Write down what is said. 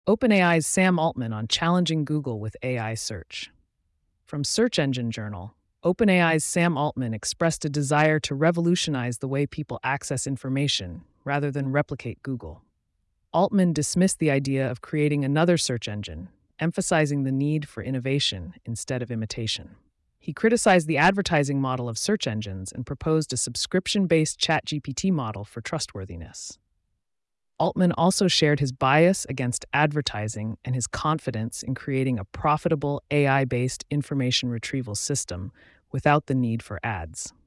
OpenAI's Sam Altman on challenging Google with AI search. From Search Engine Journal, OpenAI's Sam Altman expressed a desire to revolutionize the way people access information rather than replicate Google. Altman dismissed the idea of creating another search engine, emphasizing the need for innovation instead of imitation. He criticized the advertising model of search engines and proposed a subscription based ChatGPT model for trustworthiness. Altman also shared his bias against advertising and his confidence in creating a profitable AI based information retrieval system without the need for ads.